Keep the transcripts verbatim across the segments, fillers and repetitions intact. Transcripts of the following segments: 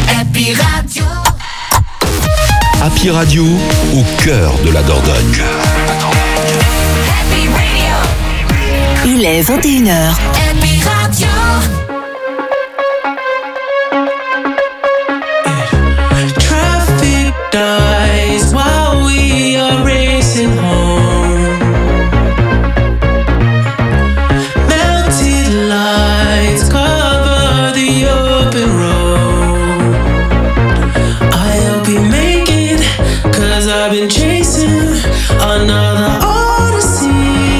Happy Radio. Happy Radio, au cœur de la Dordogne. Happy Radio. Il est vingt et une heures. Happy Radio. Traffic dies while we are racing home. Melted lights cover the open road. I hope you make it, 'cause I've been chasing another odyssey.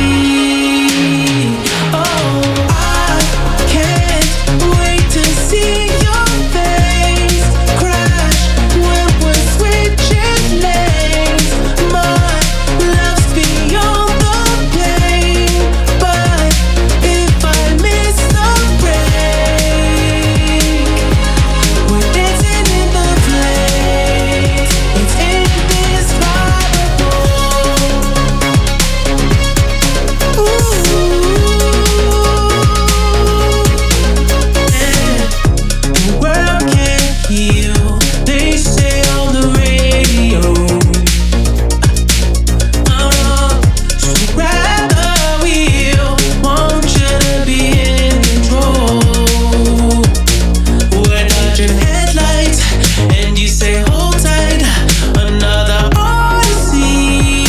Oh, I can't wait to see your face crash when we're switching lanes. My love's beyond the pain, but if I miss the break, we're dancing in the flames. It's indescribable. Ooh, yeah. The world can't heal, they say on the radio. Uh, so grab the wheel, want you to be in control. We're dodging headlights, and you say hold tight, another odyssey.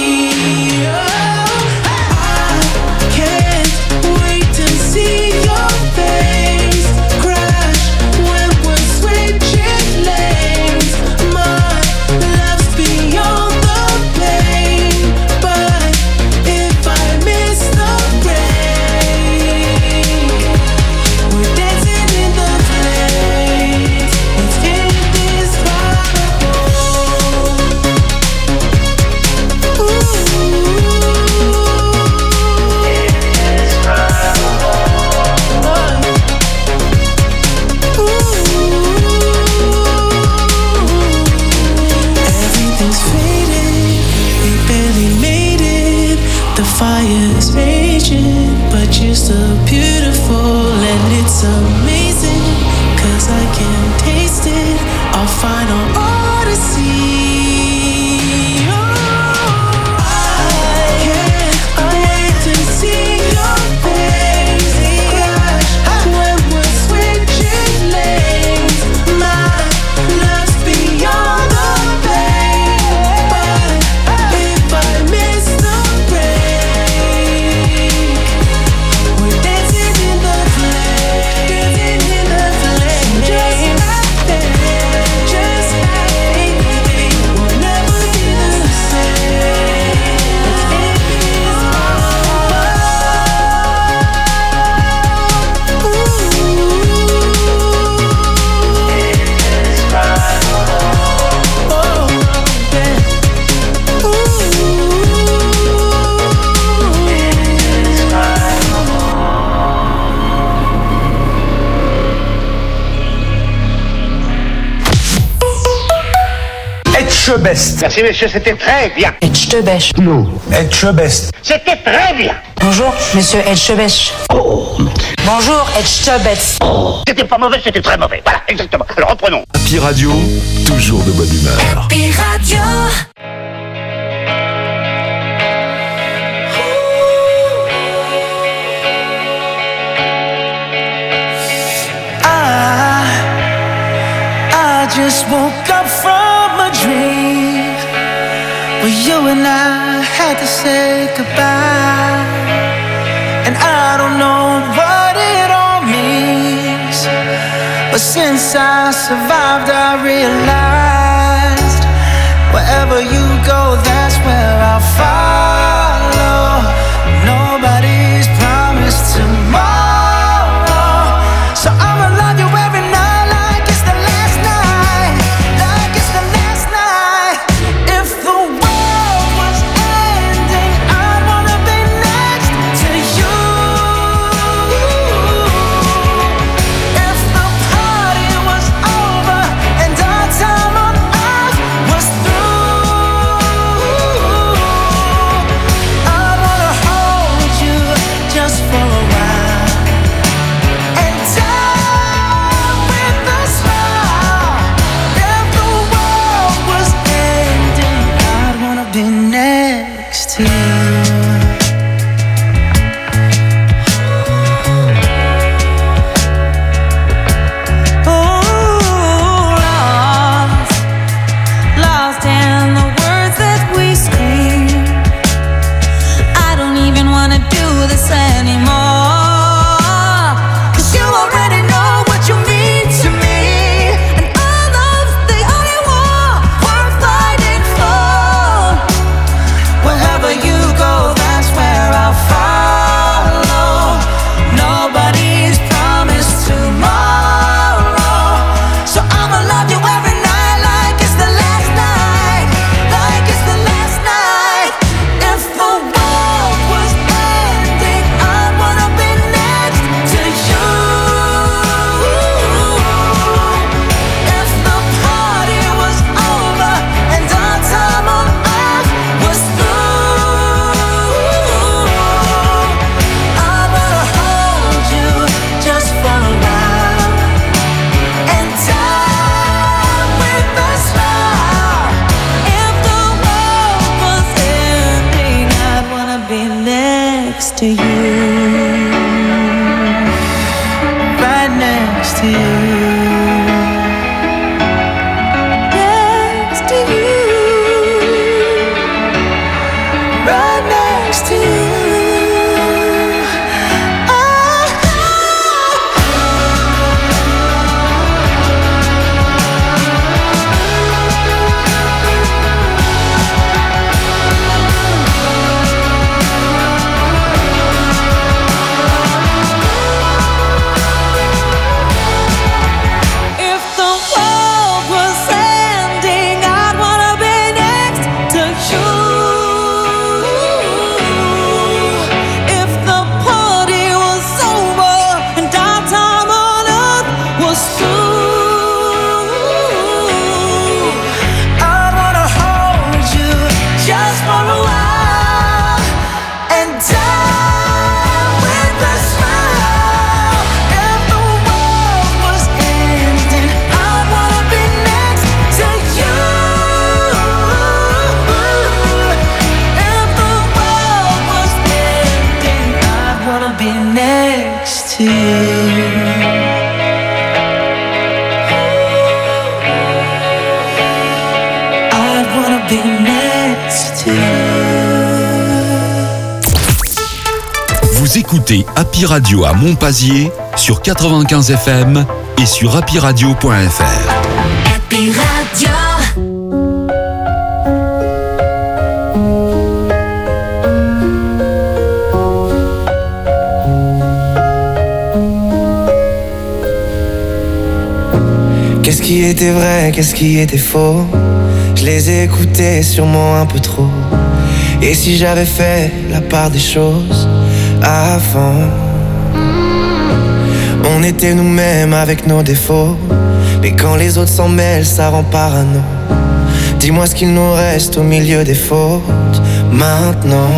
Oh, I can't wait to see your face crash when we're switching lanes. My love's beyond the pain, but if I miss the break, we're dancing in the flames. It's indescribable. Everything's faded, we barely made it. The fire's raging, but you're still beautiful, and it's amazing, 'cause I can taste it, our final odyssey. Oh, I can't wait to see your face crash when we're switching lanes. My love's beyond the pain, but if I miss the break, we're dancing in the flames, dancing in the flames, just like that, just like anything. We'll never be the same. Etchebest. Merci messieurs, c'était très bien. Etchebest. Non. Etchebest. C'était très bien. Bonjour, monsieur Etchebest. Oh, Bonjour, Etchebest. c'était pas mauvais, c'était très mauvais. Voilà, exactement. Alors reprenons. Happy Radio, toujours de bonne humeur. Happy Radio. I, I just woke up from a dream where you and I had to say goodbye, and I don't know what it all means, but since I survived, I realized wherever you go, that's where I'll follow. Nobody's promised tomorrow, so I'ma love you every night like it's the last night, like it's the last night. If the world was ending, I'd wanna be next to you. If the party was over and our time on earth was through, Écoutez Happy Radio à Monpazier sur quatre-vingt-quinze F M et sur happy radio point f r. Happy Radio. Qu'est-ce qui était vrai, qu'est-ce qui était faux? Je les ai écoutés sûrement un peu trop. Et si j'avais fait la part des choses avant? On était nous-mêmes avec nos défauts, mais quand les autres s'en mêlent, ça rend parano. Dis-moi ce qu'il nous reste au milieu des fautes maintenant.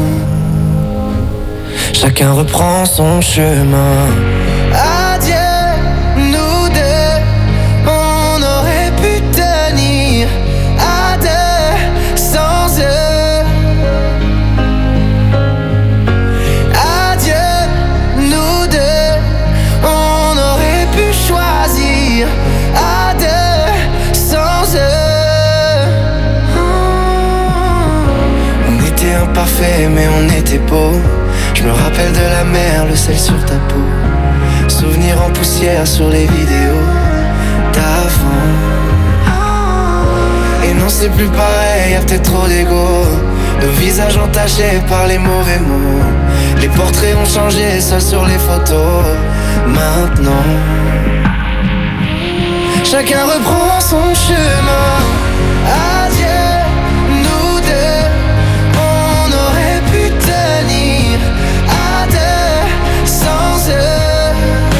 Chacun reprend son chemin. Adieu, nous deux, on aurait pu tenir à deux sans eux. Adieu, nous deux, on aurait pu choisir à deux sans eux. On était imparfaits mais on était beaux. Je me rappelle de la mer, le sel sur ta peau. Souvenirs en poussière sur les vidéos d'avant. Et non c'est plus pareil, y'a peut-être trop d'ego. Nos visages entachés par les mauvais mots. Les portraits ont changé, seuls sur les photos. Maintenant chacun reprend son chemin. Adieu, nous deux, on aurait pu tenir à deux sans eux.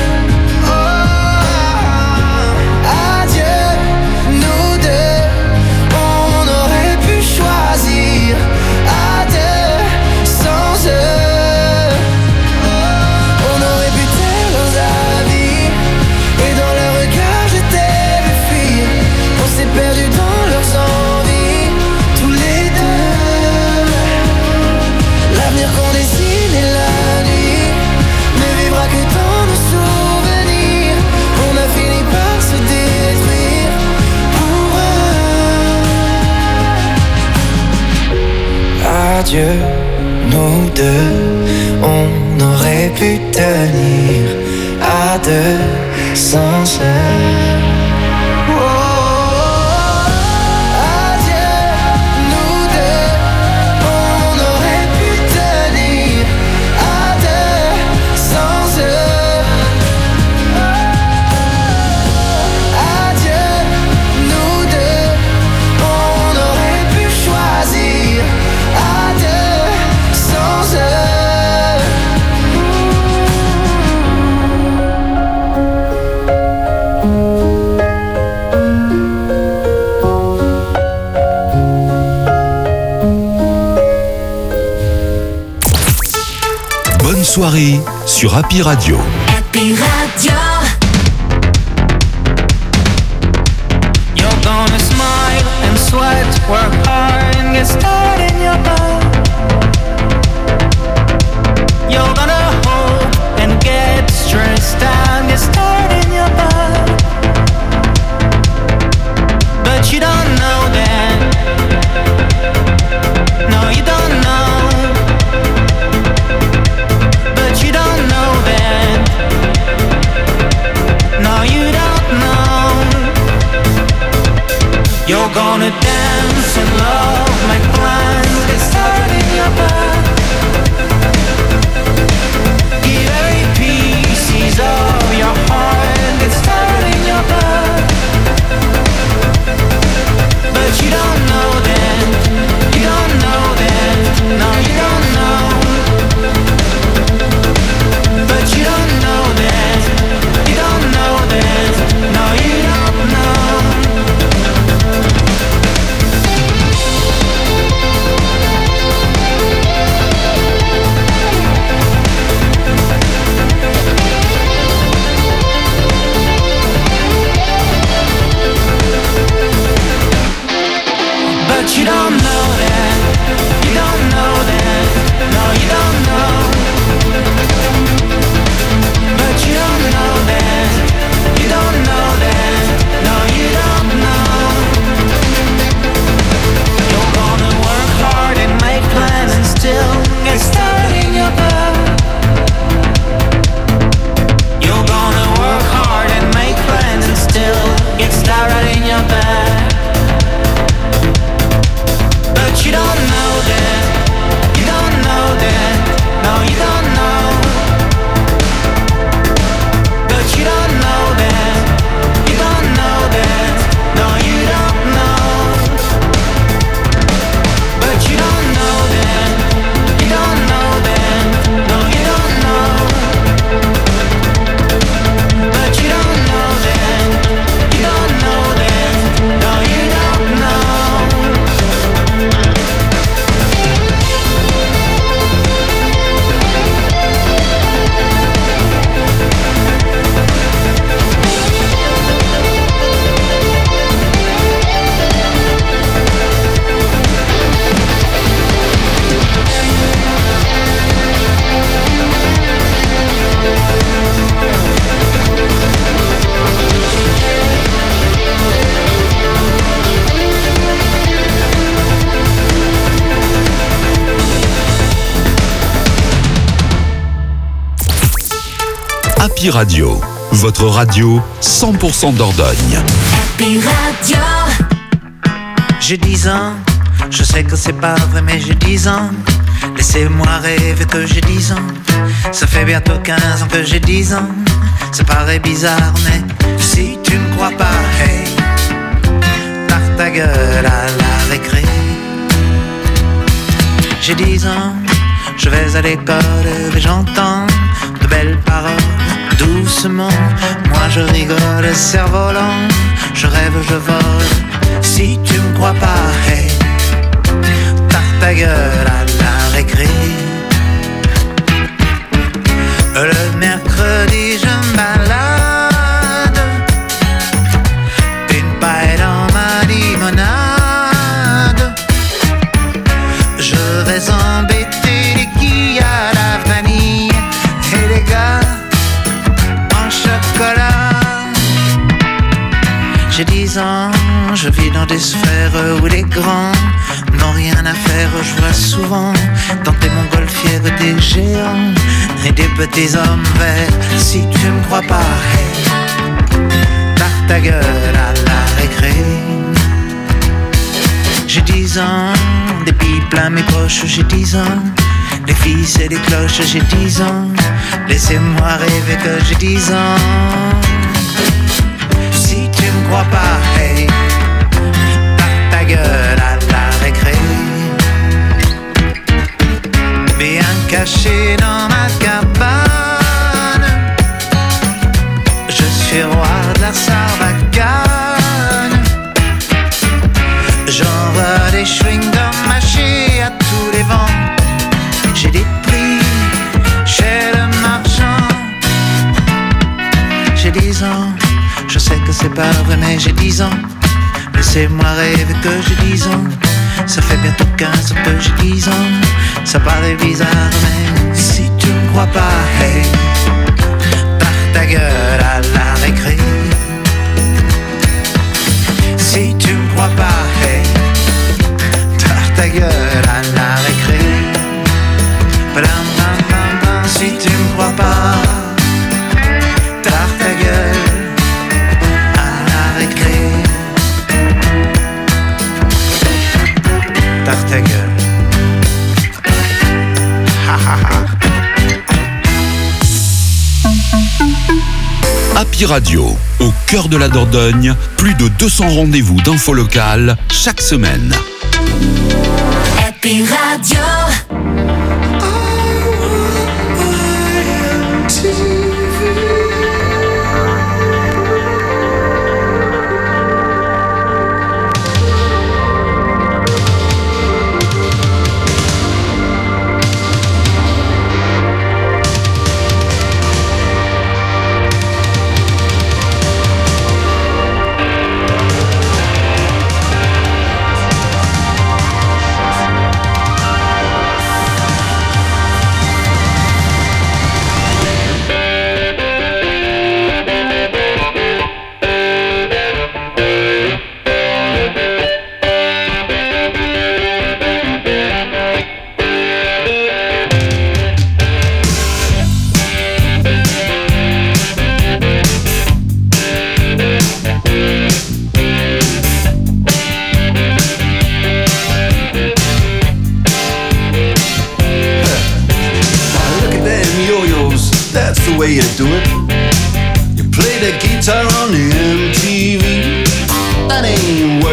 Oh, adieu, nous deux, on aurait pu choisir à deux sans eux. On aurait pu taire leurs avis, et dans leur regard j'étais vu fuir. On s'est perdu dans leurs envies, tous les deux. L'avenir qu'on dessine et la nuit ne vivra que dans nos souvenirs. On a fini par se détruire pour eux. Adieu, nous deux, on aurait pu tenir à deux sans eux. Adieu, nous deux, on aurait pu tenir à deux sans eux. Adieu, nous deux, on aurait pu choisir à deux sans eux. Bonne soirée sur Happy Radio. Happy Radio. You're gonna smile and sweat, work hard and get started in your bed. You're gonna hope and get stressed out, get started in your bed. But you don't know that. No, you don't know. But you don't know that. No, you don't know. You're gonna dance and love, make plans, get started in your bed. Give every pieces of your heart, get started in your bed. But you don't know that, you don't know that, no you don't know. But you don't know that, you don't know that, no you don't know. But you don't know that, you don't know that, no you don't know. But you don't know that, you don't know that, no you don't know. You're gonna work hard and make plans and still get started in your bed. lie right in your bed. But you don't know that, you don't know that, no you don't know. But you don't know that, you don't know that, no you don't know. But you don't know that, you don't know that, no you don't know. But you don't know that, you don't know that, no you don't know. Happy Radio, votre radio cent pour cent Dordogne. Happy Radio. J'ai dix ans, je sais que c'est pas vrai mais j'ai dix ans. Laissez-moi rêver que j'ai dix ans. Ça fait bientôt quinze ans que j'ai dix ans. Ça paraît bizarre mais si tu ne crois pas, hey, tarte ta gueule à la récré. J'ai dix ans, je vais à l'école et j'entends de belles paroles. Doucement, moi je rigole, cerf-volant, je rêve, je vole. Si tu me crois pas, hey, tarte ta gueule à la récré. Le mercredi je me balade, une paille dans ma limonade. Je vais embêter les quilles à la vanille et les gars chocolat. J'ai dix ans, je vis dans des sphères où les grands n'ont rien à faire. Je vois souvent dans des montgolfières des géants et des petits hommes verts. Si tu me crois pas, hey, tarte ta gueule à la récré. J'ai dix ans, des billes plein mes poches, j'ai dix ans. Les fils et les cloches, j'ai dix ans. Laissez-moi rêver que j'ai dix ans. Si tu me crois pas, hey, tarte ta gueule à la récré. Bien caché dans ma cabane, je suis roi de la sarbacane. J'envoie des chewing-gums mâchés à tous les vents. J'ai des prix chez le marchand. J'ai dix ans, je sais que c'est pas vrai mais j'ai dix ans. Laissez-moi rêver que j'ai dix ans. Ça fait bientôt quinze ans que j'ai dix ans. Ça paraît bizarre mais si tu me crois pas, hey, tarte ta gueule à la récré. Si tu me crois pas, hey, tarte ta gueule à la récré. Si tu me crois pas, tarte ta gueule à la récré. Tarte ta gueule. Ha ha ha. Happy Radio, au cœur de la Dordogne, plus de deux cents rendez-vous d'infos locales chaque semaine. Happy Radio.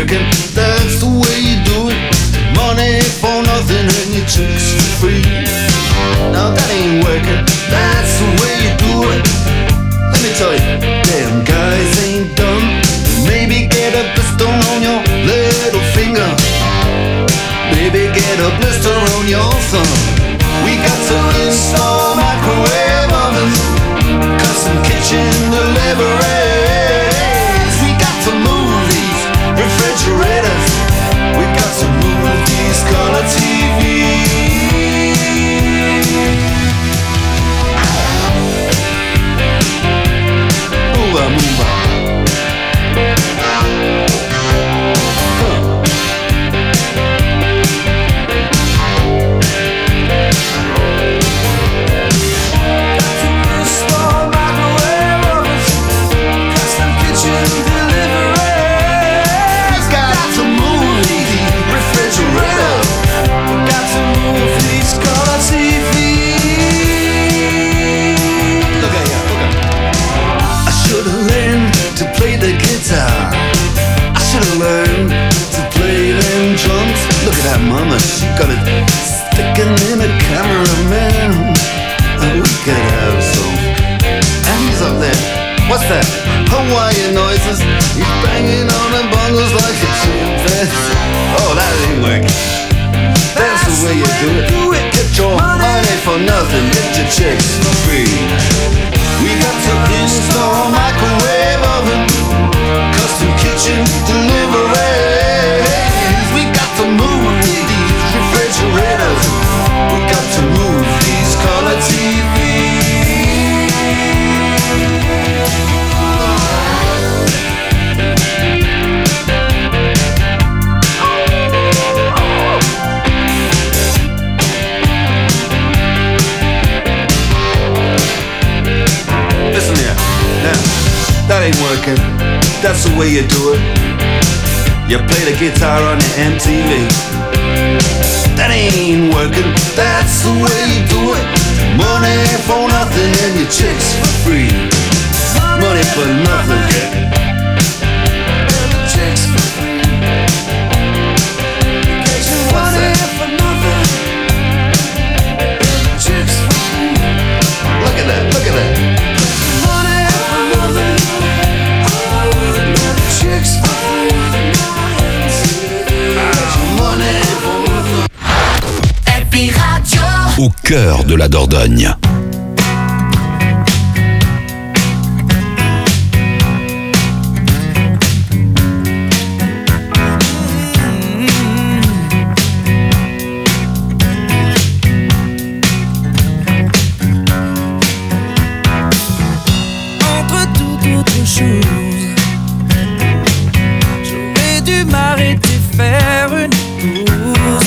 working, that's the way you do it. Money for nothing and your chicks for free. Now that ain't working, that's the way you do it. Let me tell you, damn guys ain't dumb. Maybe get a blister on your little finger. Maybe get a blister on your thumb. We got to install microwave ovens, custom kitchen deliveries. We got to move these refrigerators. We got to move these color T Vs. Move on, move on. Mama, she got it sticking in a cameraman. Oh, we could have some. And he's up there. What's that? Hawaiian noises. He's banging on the bongos like a chimpanzee. Oh, that ain't working. That's the way you do it. Get your money for nothing. Get your chicks for free. We got to install microwave oven, custom kitchen deliveries. We got to move these refrigerators. We got to move these color T Vs. Listen here, now, that ain't working. That's the way you do it. You play the guitar on the M T V. That ain't working, that's the way you do it. Money for nothing and your chicks for free. Money for nothing, yeah. And the chicks for free. What's that? For nothing. And the chicks for free. Look at that, look at that. Money for nothing. And the chicks for free. Happy Radio. Au cœur de la Dordogne. Entre toute autre chose, j'aurais dû m'arrêter, faire une pause.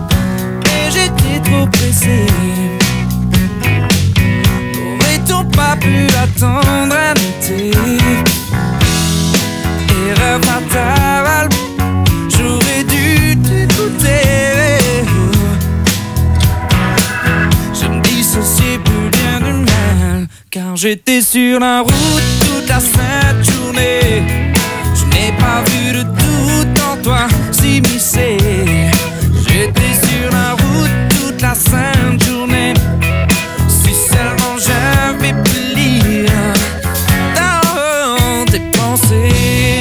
Trop pressé, n'aurait-on pas pu attendre un été? Erreur fatale, j'aurais dû t'écouter. Je me dissociais plus bien du mal, car j'étais sur la route toute la sainte journée. Je n'ai pas vu de doute en toi s'immiscer. J'étais sur la route la sainte journée. Si seulement j'avais pu lire dans tes pensées.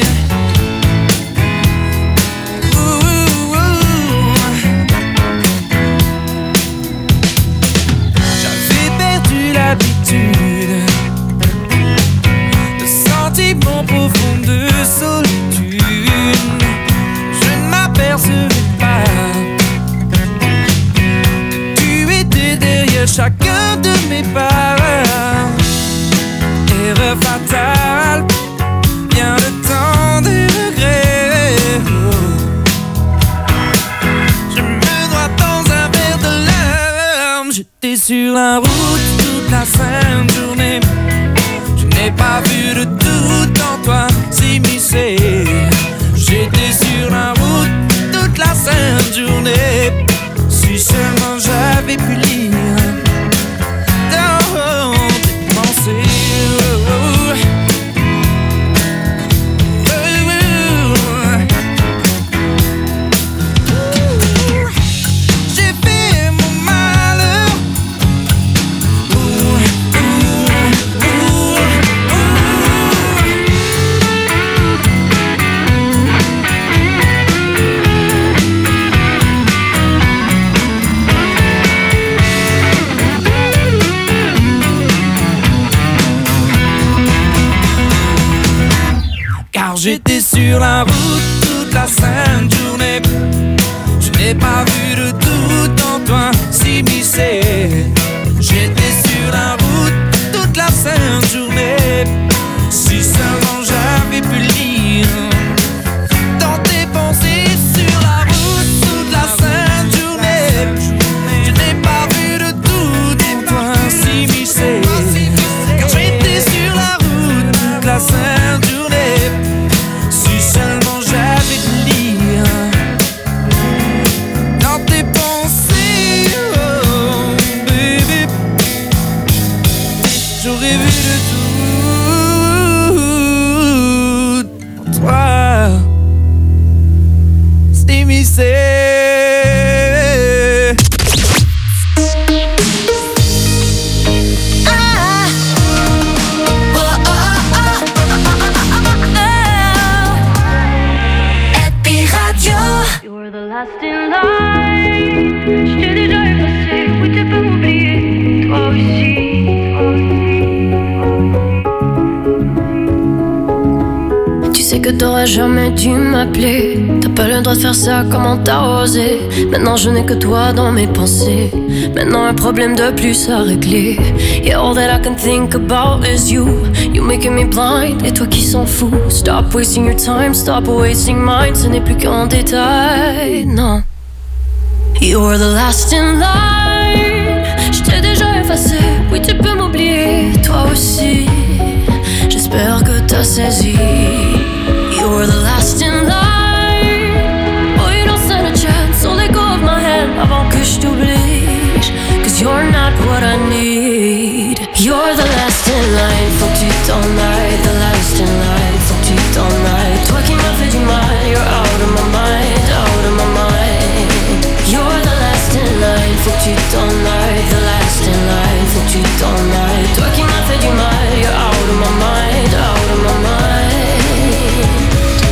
Ouh, ouh, ouh. J'avais perdu l'habitude de sentiments profonds de solitude. Je ne m'apercevais pas chacun de mes pas. Erreur fatale, bien le temps des regrets. Je me noie dans un verre de larmes. J'étais sur la route toute la sainte journée. Je n'ai pas vu de doute en toi s'immiscer. J'étais sur la route toute la sainte journée. Si seulement j'avais pu lire dans tes pensées. Oh, oh. j'étais sur la route toute la sainte journée. Je n'ai pas vu de doute en toi s'immiscer. J'étais sur la route toute la sainte journée. Si seulement j'avais pu lire dans tes pensées sur la route toute la sainte journée. Je n'ai pas vu de doute en toi s'immiscer. Car j'étais sur la route toute la sainte journée. Si seulement j'avais pu lire dans tes pensées, oh baby. J'aurais vu de tout en toi s'immiscer. Last in line, j'étais déjà effacée, oui tu peux m'oublier, toi aussi, toi aussi. Tu sais que t'aurais jamais dû m'appeler, t'as pas le droit de faire ça, comment t'as osé. Maintenant je n'ai que toi dans mes pensées, maintenant un problème de plus à régler. Yeah, all that I can think about is you, you making me blind, et toi qui s'en fous. Stop wasting your time, stop wasting mine, ce n'est plus qu'un détail, non. You're the last in line, j't'ai déjà effacé, oui tu peux m'oublier, toi aussi. J'espère que t'as saisi. You're the last in line, oh you don't stand a chance, so let go of my hand avant que je t'oublie. Cause you're not what I need. You're the last in line, faut que tu t'en ailles. The last in line, faut que tu t'en ailles. Toi qui m'as fait du mal, you're out of my mind, out of my mind. You're the last in line, faut que tu t'en ailles. The last in line, faut que tu t'en ailles. Toi qui m'as fait du mal, you're out of my mind, out of my mind.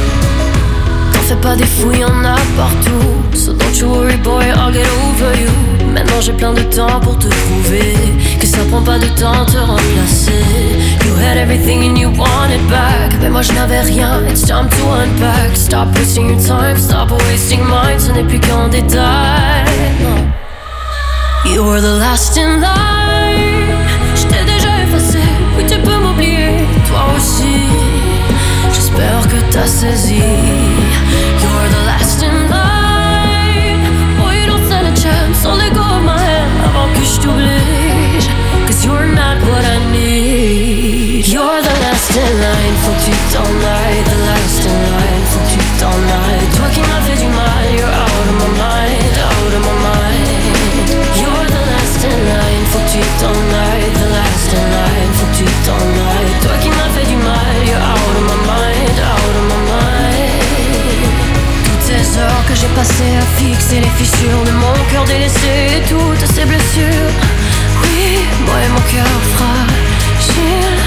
T'en fais pas des fous, y'en a partout. So don't you worry boy, I'll get over you. Maintenant j'ai plein de temps pour te prouver que ça prend pas de temps te remplacer. You had everything and you want it back, mais moi je n'avais rien, it's time to unpack. Stop wasting your time, stop wasting mine, ce n'est plus qu'un détail, non. You're the last in line, j't'ai déjà effacé, oui tu peux m'oublier, toi aussi. J'espère que t'as saisi. You're the last in line, oh you don't stand a chance, so let go of my hand avant que je t'oublie. Cause you're not what I need. You're the last in line, faut que tu t'en ailles. The last in line, faut que tu t'en ailles. Toi qui m'as fait du mal, you're out of my mind, out of my mind. You're the last in line, faut que tu t'en ailles. The last in line, faut que tu t'en ailles. Toi qui m'as fait du mal, you're out of my mind, out of my mind. Toutes ces heures que j'ai passées à fixer les fissures de mon cœur délaissé, toutes ces blessures. Oui, moi et mon cœur fragile.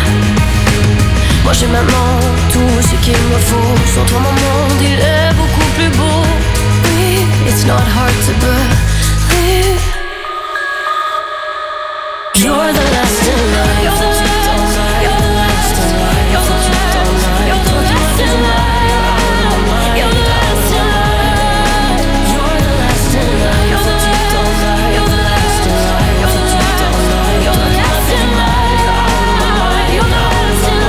Moi j'ai maintenant tout ce qu'il me faut. Sans toi mon monde il est beaucoup plus beau. Oui, it's not hard to believe. You're the last in line. You're the last in line. You're the last in line. You're the last in line. You're the last in line. You're the last in line. You're the last in line. You're the last in line. You're the last in line. You're the last in line. You're the last in line. You're out of my mind. You're the last in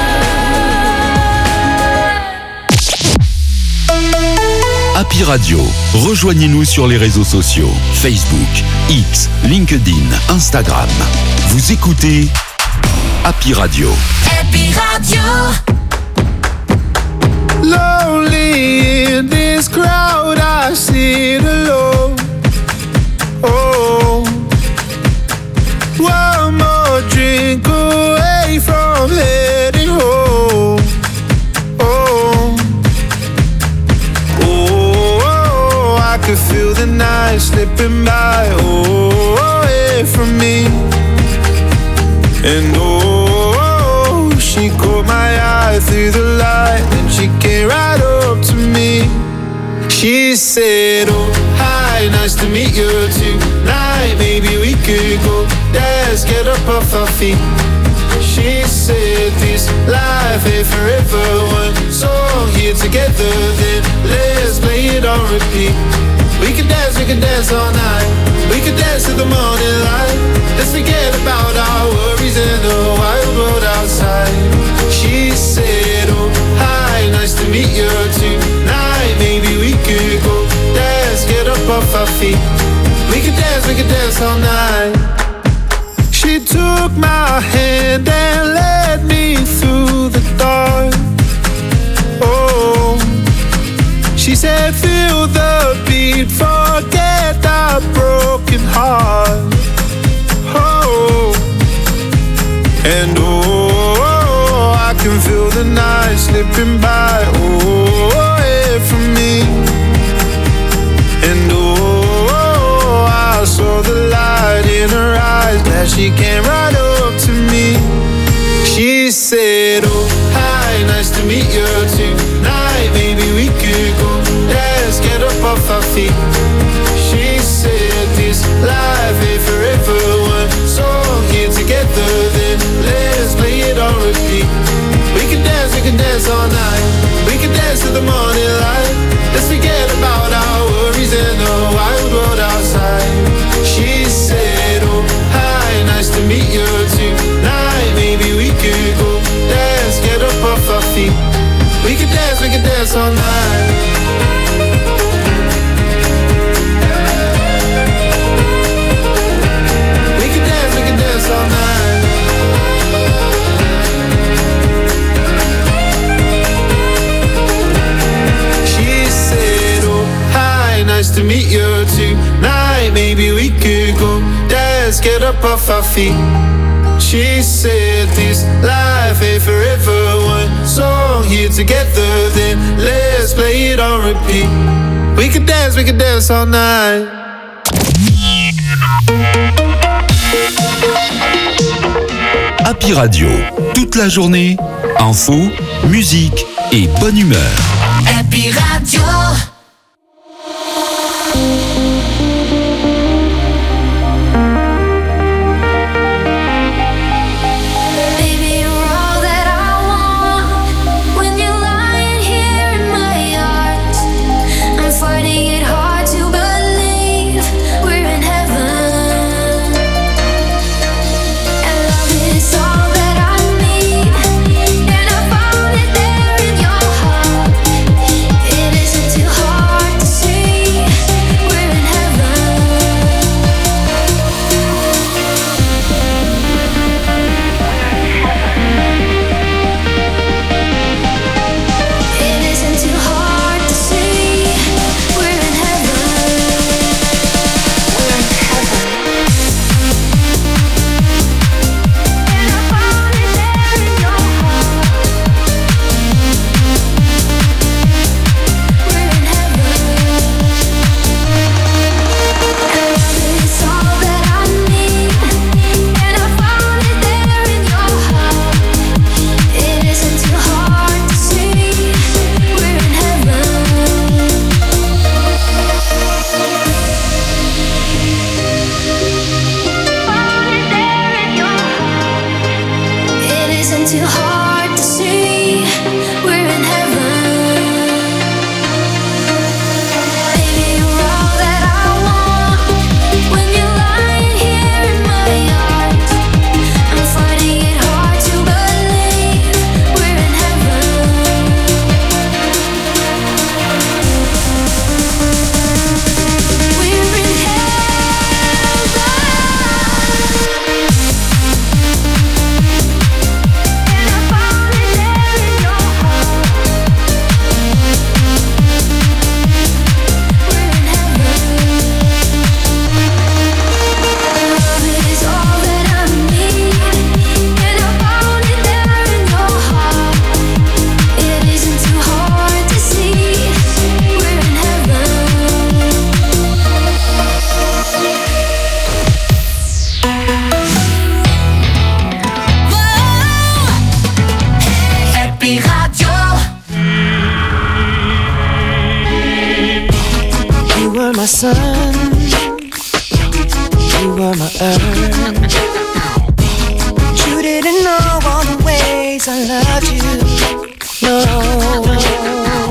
line. Happy Radio. Rejoignez-nous sur les réseaux sociaux. Facebook, X, LinkedIn, Instagram. Vous écoutez Happy Radio. Happy Radio. Lonely in this crowd, I sit alone. Oh, one more drink away from heading home. Oh, oh, oh, I could feel the night slipping by. Oh, away from me. And oh, she caught my eye through the light, and she came right up to me. She said, oh, hi, nice to meet you tonight. Maybe we could go, let's get up off our feet. She said, this life ain't forever, one so here together, then let's play it on repeat. We could dance, we could dance all night. We could dance to the morning light. Let's forget about our worries in the wild world outside. She said, oh, hi, nice to meet you tonight. Maybe we could go dance, get up off our feet. We could dance, we could dance all night. She took my hand and led me through the dark. Oh, she said, feel the beat, forget our broken heart. Oh, and oh, I can feel the night slipping by. Oh, yeah, from me. And oh, I saw the light in her eyes, glad she came right up to me. She said, oh, hi, nice to meet you tonight. Maybe we could go dance, get up off our feet. She said, this life ain't forever. One song here together, then let's play it on repeat. We can dance, we can dance all night. We can dance to the morning light. Let's forget about our worries in the wild world outside. She said, oh, hi, nice to meet you tonight. Maybe we could go dance, get up off our feet. We could dance, we could dance all night. We could dance, we could dance all night. She said, oh, hi, nice to meet you tonight. Maybe we could go dance, get up off our feet. She said, this life ain't forever. One song here together, then let's play it on repeat. We could dance, we could dance all night. Happy Radio, toute la journée, info, musique et bonne humeur. Happy Radio. my sun, you were my earth. But you didn't know all the ways I loved you. No,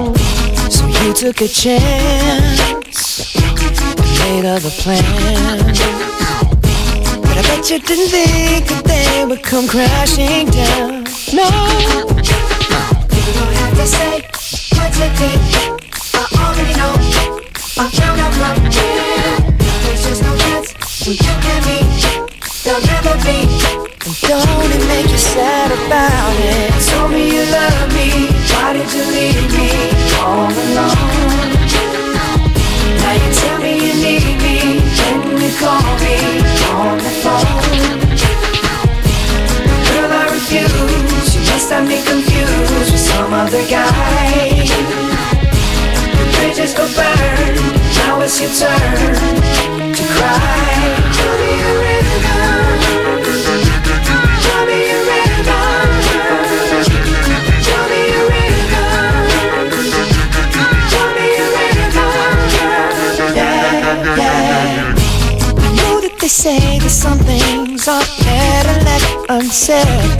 You took a chance, made other plans, but I bet you didn't think that they would come crashing down. No, you don't have to say what you did. I already know. I found out from here. There's just no chance for you and me. There'll never be. And don't it make you sad about it? Told me you love me. Why did you leave me all alone? Now you tell me you need me. When you call me on the phone, girl, I refuse. You must have me confused with some other guy. The bridges go burn. Now it's your turn to cry. Tell me a rhythm. Tell me a rhythm. Tell me a rhythm. Tell me a rhythm. Yeah, yeah. I know that they say that some things are better left unsaid.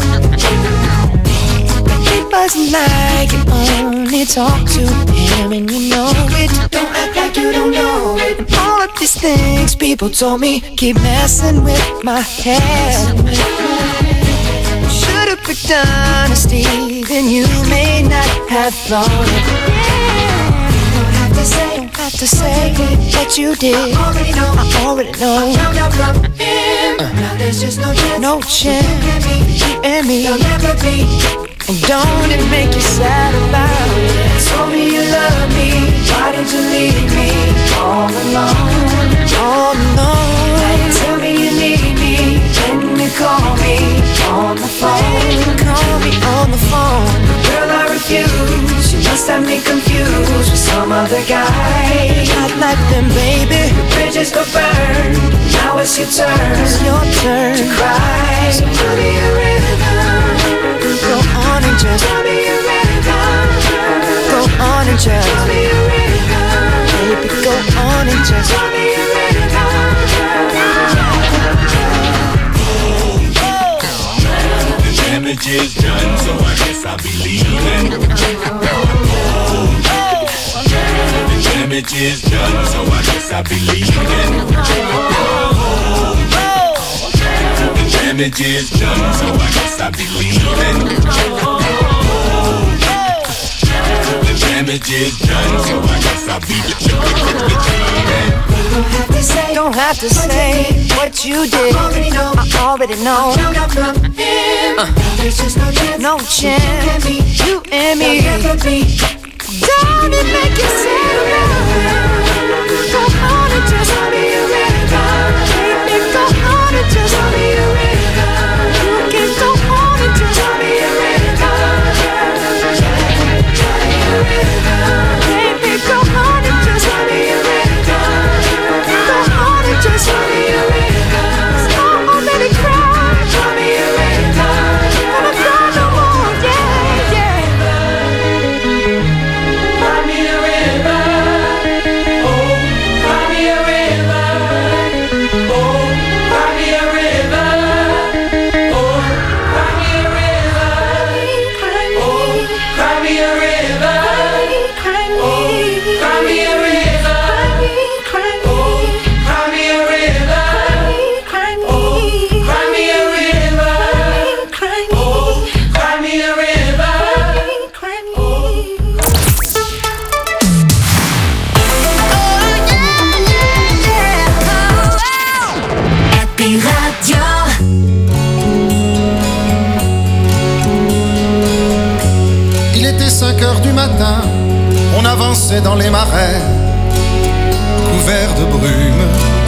It wasn't like you only talk to him and you know it. Don't act like you don't know it. And all of these things people told me keep messing with my head. Should've picked honesty, then you may not have thought it. Don't have to say, don't have to say what you did. I already know, I already know. I found out from him. Uh, now there's just no chance, no chance. You and me, you'll never be. And don't it make you sad about it? Told me you love me. Why did you leave me all alone? All alone. Now you tell me you need me. When you call me on the phone, call me on the phone. Girl, I refuse. You must have me confused with some other guy. Not like them, baby. The bridges go burn. Now it's your turn. It's your turn to cry. So tell me a rhythm. Go on and just tell me a rhythm. Go on and just tell me a rhythm. Baby, go on and just tell me a rhythm. The damage is done, so I guess I'll be leaving. The damage is done, so I guess I'll be leaving. The damage is done, so I guess I'll be leaving. The damage is done, so I guess I'll be leaving. Don't have to say, don't have to say what you did. I already know, I already know. Found out from him. Uh, There's just no chance, no chance. You and me, you and me. Don't it make you sad? Go on and just tell me a rhythm. Baby, go on and just tell me a rhythm. You can go on and just tell me a rhythm. Tell me a rhythm. Baby, go on and just tell me a rhythm. Go on and just tell me a rhythm. Stop on let it cry. Tell me a rhythm. Gonna cry no more, yeah, yeah. Cry me a rhythm. Oh, cry me a rhythm. Oh, cry me a rhythm. Oh, cry me a rhythm. Oh, cry me a rhythm. Oh, cry me a rhythm. cinq heures du matin, on avançait dans les marais, couverts de brume.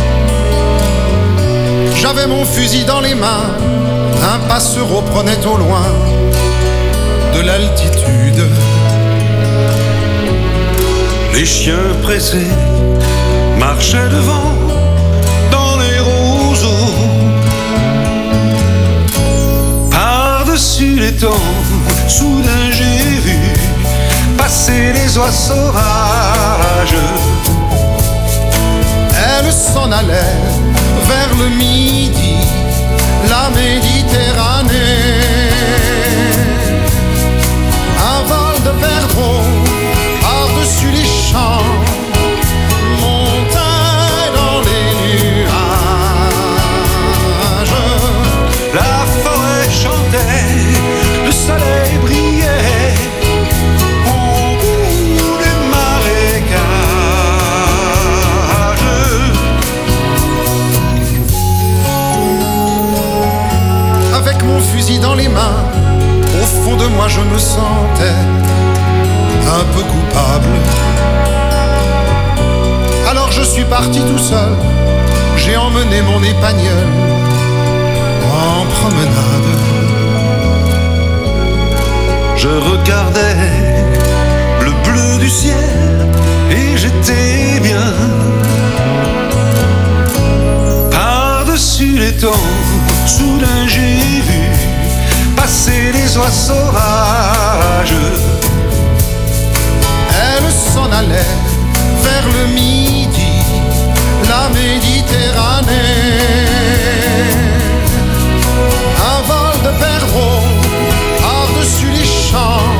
J'avais mon fusil dans les mains, un passereau prenait au loin de l'altitude. Les chiens pressés marchaient devant dans les roseaux. Par-dessus les temps, soudain j'ai vu passer les oies sauvages. Elle s'en allait vers le midi, la Méditerranée. Un vol de perdreaux par-dessus les champs me sentais un peu coupable. Alors je suis parti tout seul, j'ai emmené mon épagnol en promenade. Je regardais le bleu du ciel et j'étais bien. Par-dessus les tons, soudain j'ai vu passer les oies sauvages. Elle s'en allait vers le midi, la Méditerranée. Un vol de perdreaux par-dessus les champs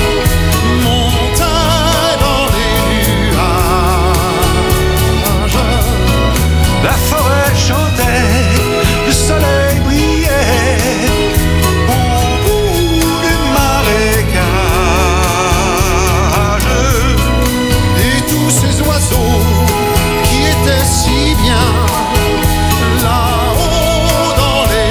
montait dans les nuages. La forêt chantait, le soleil brillait au bout des marécages. Et tous ces oiseaux qui étaient si bien là-haut dans les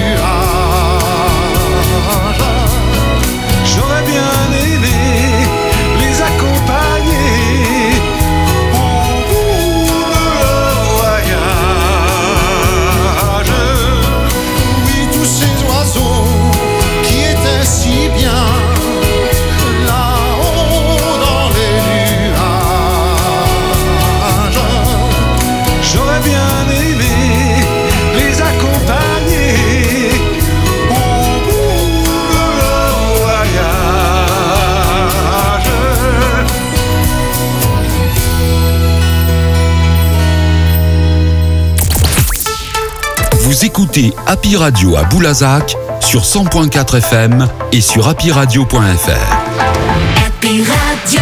nuages. J'aurais bien aimé les accompagner au bout de leur voyage. Oui, tous ces oiseaux qui étaient si bien là-haut dans les nuages. J'aurais bien aimé les accompagner au bout de leur voyage. Vous écoutez Happy Radio à Boulazac sur cent point quatre F M et sur happy radio point f r. Happy Radio.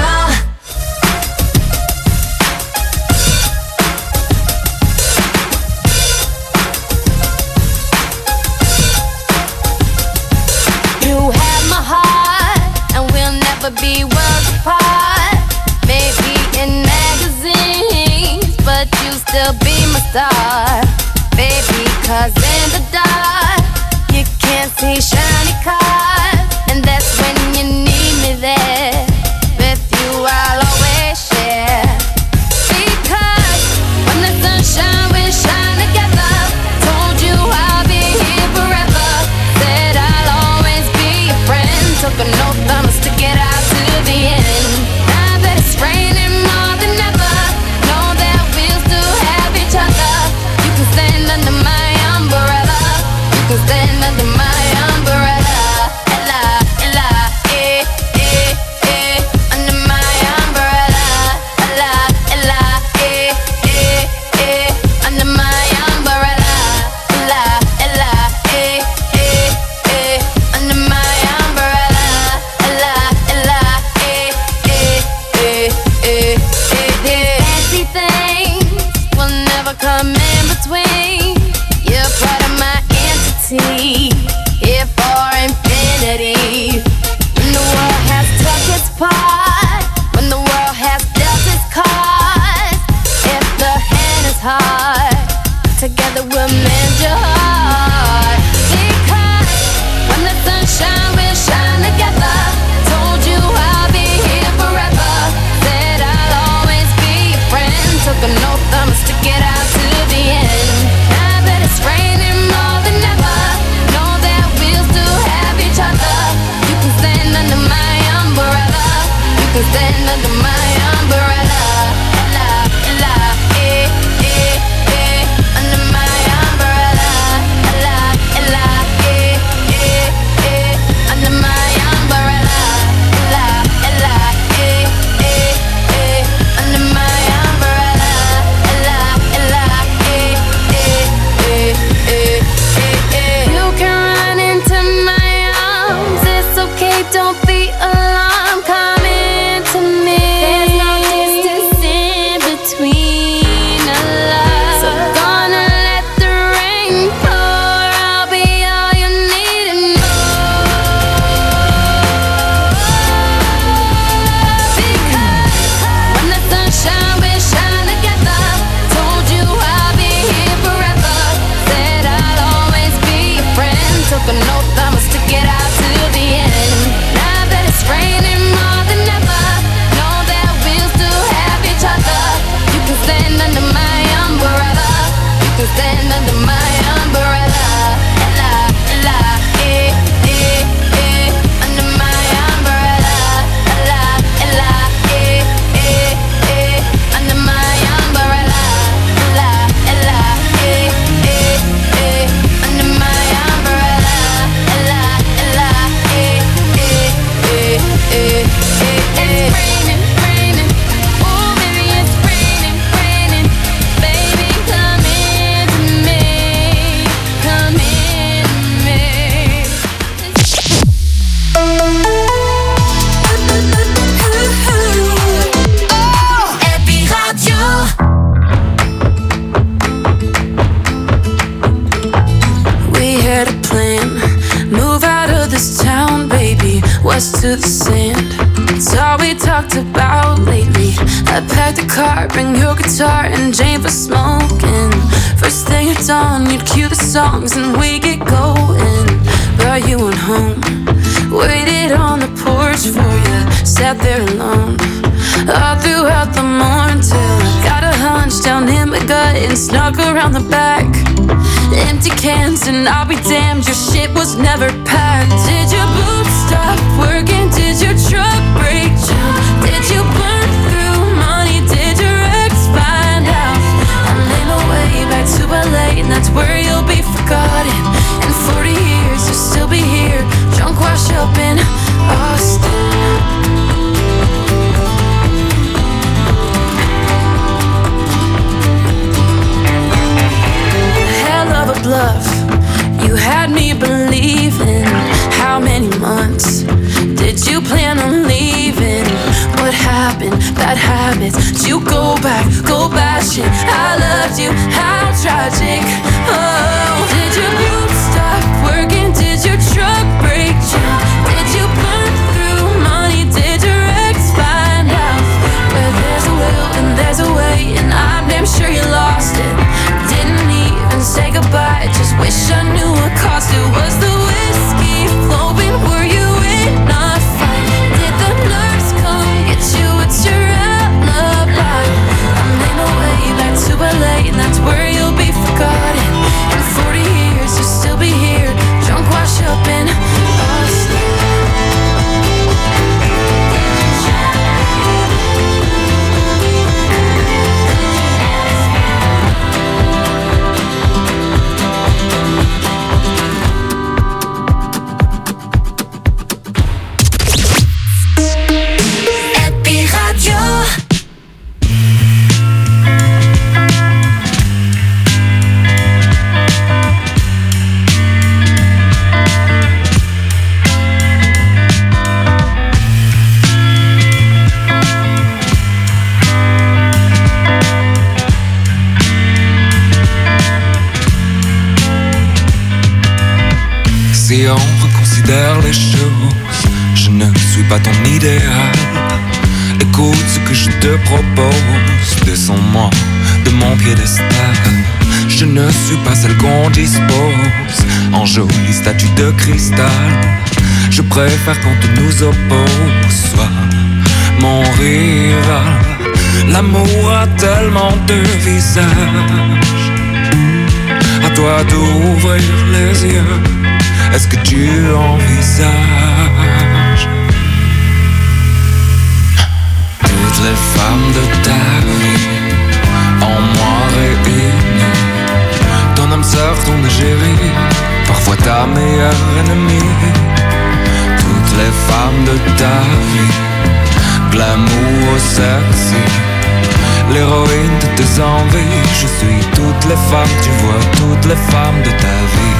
You have my heart, and we'll never be worlds apart. Maybe in magazines, but you still be my star. Baby, cause in the dark, you can't see shiny cars. And that's when you need me there. With you I'll always share. Because when the sunshine will shine together, told you I'll be here forever. Said I'll always be your friend. Took an oath, I'ma stick it out to the end. Now that it's raining more than ever, know that we'll still have each other. You can stand under my umbrella. You can stand under my umbrella. to the sand. It's all we talked about lately. I packed a car, bring your guitar and Jane for smoking. First thing at dawn, you'd cue the songs and we get going. But you went home, waited on the porch for you, sat there alone all throughout the morning till I got a hunch down in my gut and snuck around the back. Empty cans and I'll be damned, your shit was never packed. Did your boots stop working? Did your truck break down? Did you burn through money? Did your ex find out? I made my way back to L A and that's where you'll be forgotten. In forty years you'll still be here, drunk wash up in Austin. Of a bluff, you had me believing. How many months did you plan on leaving? What happened? Bad habits. Did you go back, go bashing? I loved you, how tragic. Oh, did your boots stop working? Did your truck break down? Did you burn through money? Did your ex find out? Where there's a will and there's a way, and I'm damn sure you lost it. Didn't even say goodbye, just wish I knew what caused it. Was the whiskey flowing? Were you in a fight? Did the nurse come get you? What's your alibi? I made my way back to L A and that's where you'll be forgotten. In forty years you'll still be here, drunk wash up in Austin. Si on reconsidère les choses, je ne suis pas ton idéal. Écoute ce que je te propose, descends-moi de mon piédestal. Je ne suis pas celle qu'on dispose en jolie statue de cristal. Je préfère quand on nous oppose, soit mon rival. L'amour a tellement de visages, à toi d'ouvrir les yeux. Est-ce que tu envisages toutes les femmes de ta vie en moi réunies? Ton âme sœur, ton égérie, parfois ta meilleure ennemie. Toutes les femmes de ta vie, glamour sexy, l'héroïne de tes envies. Je suis toutes les femmes, tu vois, toutes les femmes de ta vie.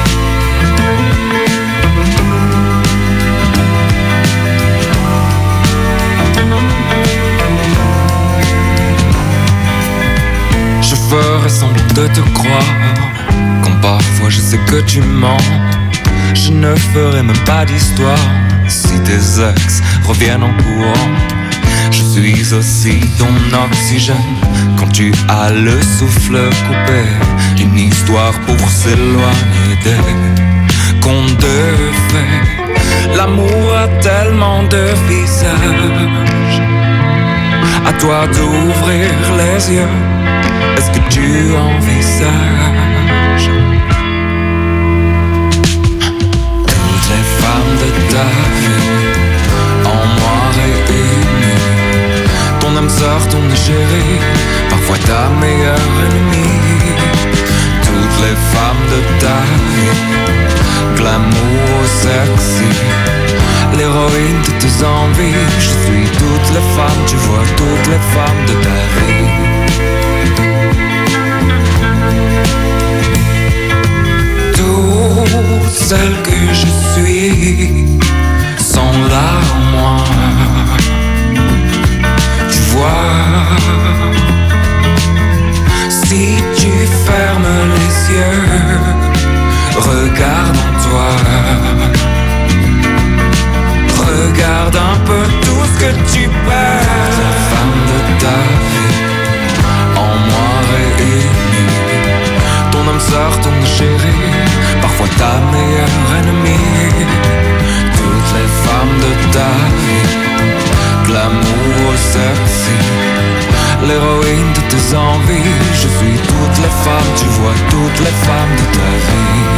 Je ferai semblant de te croire, quand parfois je sais que tu mens. Je ne ferai même pas d'histoire si tes ex reviennent en courant. Je suis aussi ton oxygène quand tu as le souffle coupé. Une histoire pour s'éloigner des contes de fées. L'amour a tellement de visages, à toi d'ouvrir les yeux. Est-ce que tu envisages toutes les femmes de ta vie en moi réunies? Ton âme sœur, ton égérie, parfois ta meilleure ennemie. Toutes les femmes de ta vie, glamour sexy, l'héroïne de tes envies. Je suis toutes les femmes, tu vois, toutes les femmes de ta vie. Toutes celles que je suis sont là en moi. Tu vois, si tu fermes les yeux, regarde en toi. Regarde que tu perds la femme de ta vie en moi réunie. Ton âme sœur, ton chérie, parfois ta meilleure ennemie. Toutes les femmes de ta vie, glamour sexy, l'héroïne de tes envies. Je suis toutes les femmes, tu vois, toutes les femmes de ta vie.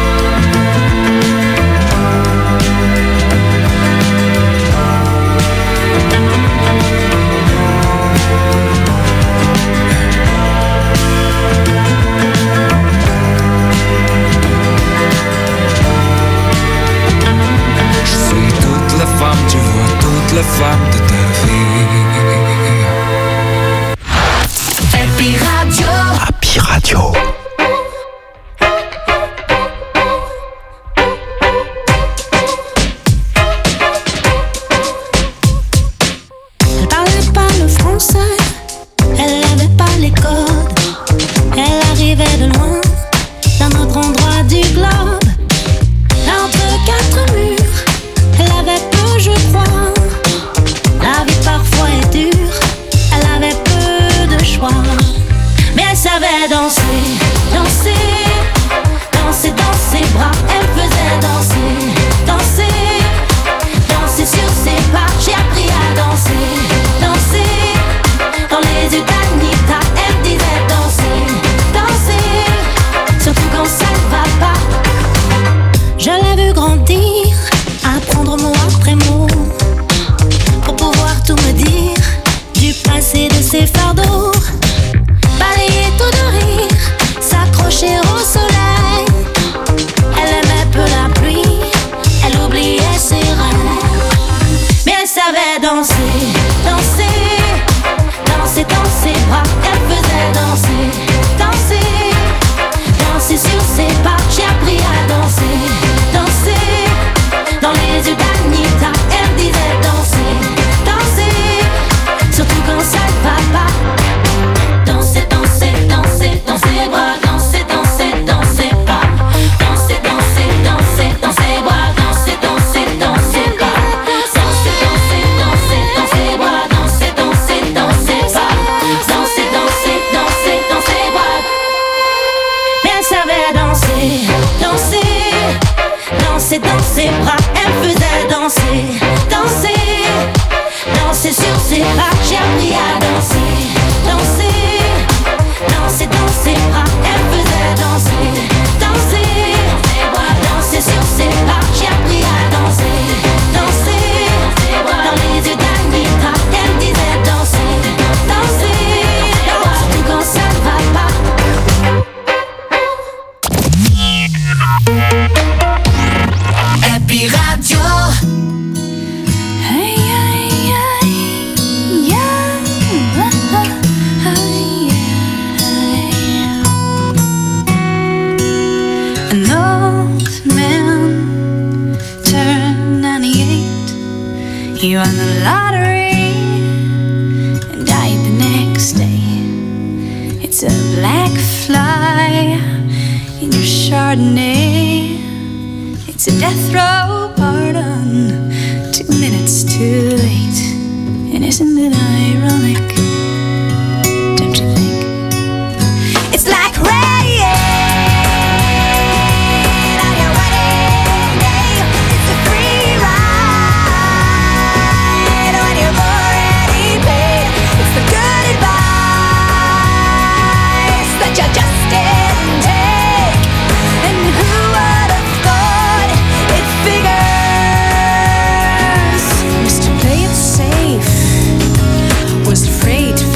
Je suis toutes les femmes, tu vois, toutes les femmes de ta vie. Happy Radio. Happy Radio. Elle parlait pas le français, elle avait pas les codes. Elle arrivait de loin, d'un autre endroit du globe. Là entre quatre murs, elle avait peu, je crois. La vie parfois est dure, elle avait peu de choix. Mais elle savait danser, danser, danser dans ses bras. Elle faisait danser, danser, danser sur ses pas. J'ai appris à danser, danser, dans les yeux d'Anita. Elle disait danser, danser, surtout quand ça ne va pas. Je l'ai vu grandir, apprendre mot après mot, pour pouvoir tout me dire du passé de ses fardeaux. Balayer tout de rire, s'accrocher au soleil. Elle aimait peu la pluie, elle oubliait ses rêves. Mais elle savait danser, danser, danser dans ses bras. Elle faisait danser, danser, danser sur ses pas. J'ai appris à danser, danser, dans les yeux d'Anita. Elle disait danser, danser, surtout quand ça ne va pas. Danser, danser, danser, dans ses bras. Danser, danser, danser pas. Danser, danser, danser, dans ses bras. Danser, danser, danser pas. Danser, danser, danser, dans ses bras. Danser, danser, danser pas. Danser, danser, danser, dans ses bras. Mais elle savait danser, danser, danser dans ses bras. Elle faisait danser, danser, danser sur ses pas. J'ai appris à danser, danser, danser dans ses bras. Elle faisait danser, danser, danser sur ses pas. J'ai appris à danser, danser, dans les yeux d'Anita. Elle disait danser, danser, surtout quand ça ne va pas. Happy Radio. Hey, hey, hey, yeah, hey, yeah. An old man turned ninety-eight. He won the lottery and died the next day. It's a black fly in your Chardonnay. It's a death row pardon, two minutes too late. And isn't it ironic? Don't you think? It's like rain on your wedding day. It's a free ride when you've already paid. It's the good advice that you just didn't take. And who would have thought it figures? Mister Play It Safe was afraid to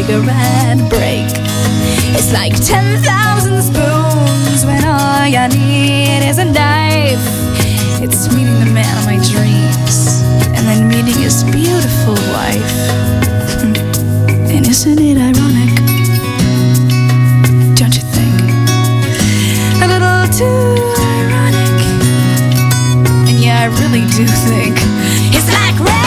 cigarette break. It's like ten thousand spoons when all I need is a knife. It's meeting the man of my dreams and then meeting his beautiful wife. And isn't it ironic? Don't you think? A little too ironic. And yeah, I really do think it's like rain.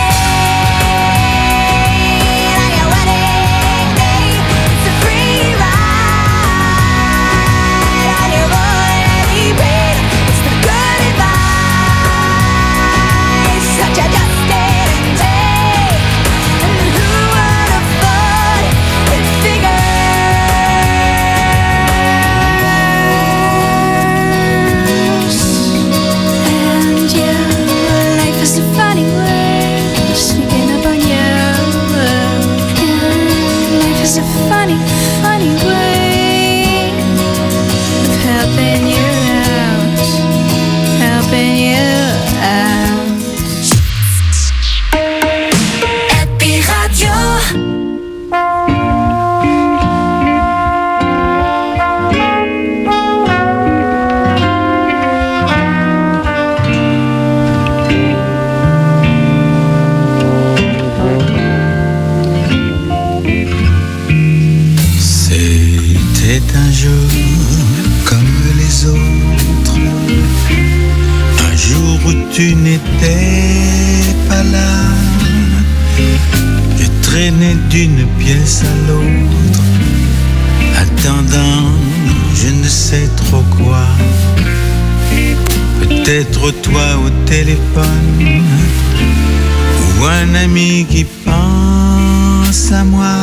Tu n'étais pas là, je traînais d'une pièce à l'autre, attendant je ne sais trop quoi. Peut-être toi au téléphone, ou un ami qui pense à moi.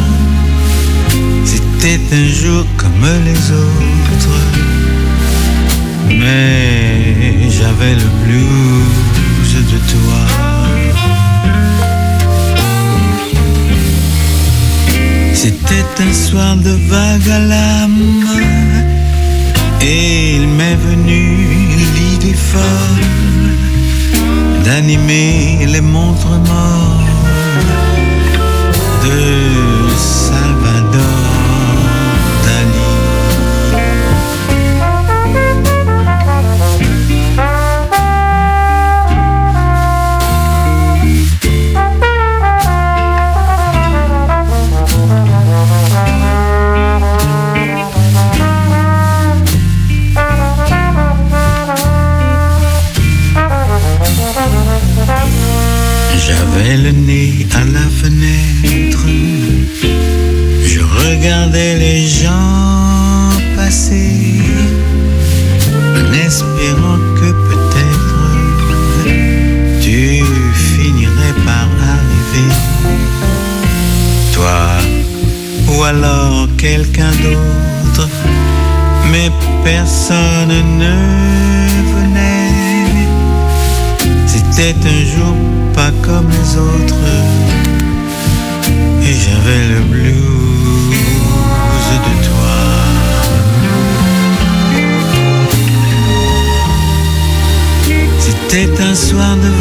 C'était un jour comme les autres, mais j'avais le blues de toi. C'était un soir de vague à l'âme, et il m'est venu l'idée folle d'animer les montres morts de Salvador Dali. J'avais le nez à la fenêtre, je regardais les gens passer, en espérant que peut-être tu finirais par arriver. Toi, ou alors quelqu'un d'autre, mais personne ne venait. C'était un jour pas comme les autres, et j'avais le blues de toi. C'était un soir de